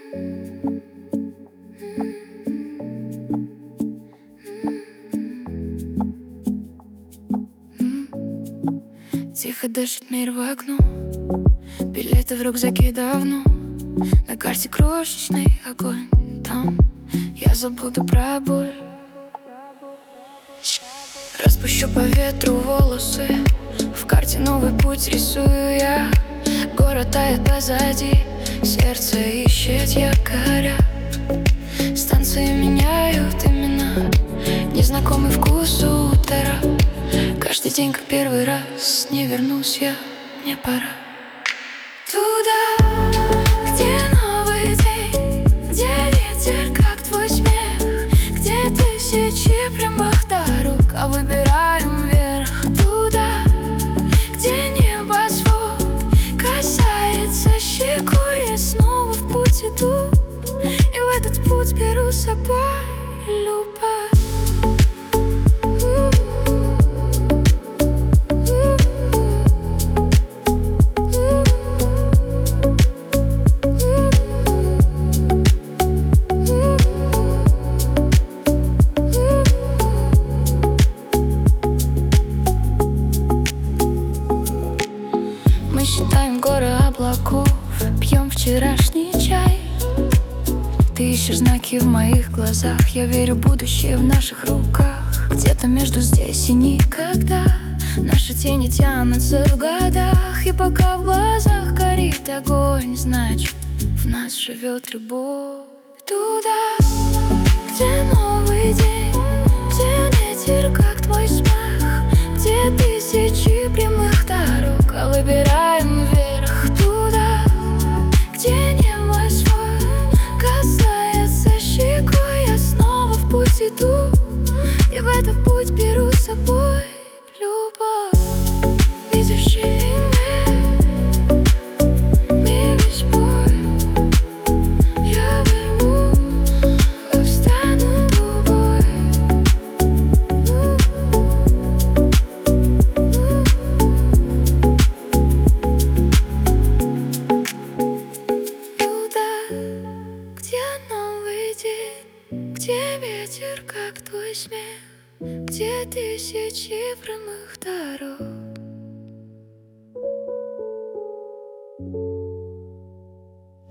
Тихо дышит мир в окно, билеты в рюкзаке давно. На карте крошечный огонь, там я забуду про боль. Распущу по ветру волосы, в карте новый путь рисую я. Город тает позади, сердце ищет якоря. Станции меняют имена, незнакомый вкус утра. Каждый день как первый раз, не вернусь я, мне пора. Туда, где новый день, где ветер как твой смех, где тысячи прямых дорог, а выбираем вверх. Туда, где небосвод касается щекой, я снова в путь иду, и в этот путь беру с собой любовь. Мы считаем горы облаков, пьем вчерашний чай. Ты ищешь знаки в моих глазах, я верю, будущее в наших руках. Где-то между здесь и никогда наши тени тянутся в годах. И пока в глазах горит огонь, значит, в нас живет любовь. Туда, где новый день, где ветер как твой смех, где тысячи прямых дорог, а выбираем вверх. Туда, где небосвод касается щекой, я снова в путь иду, и в этот путь беру с собой любовь. Видишь ли мне весь бой, я верну, встану тобой. Где новый день, где ветер как твой смех, где тысячи прямых дорог.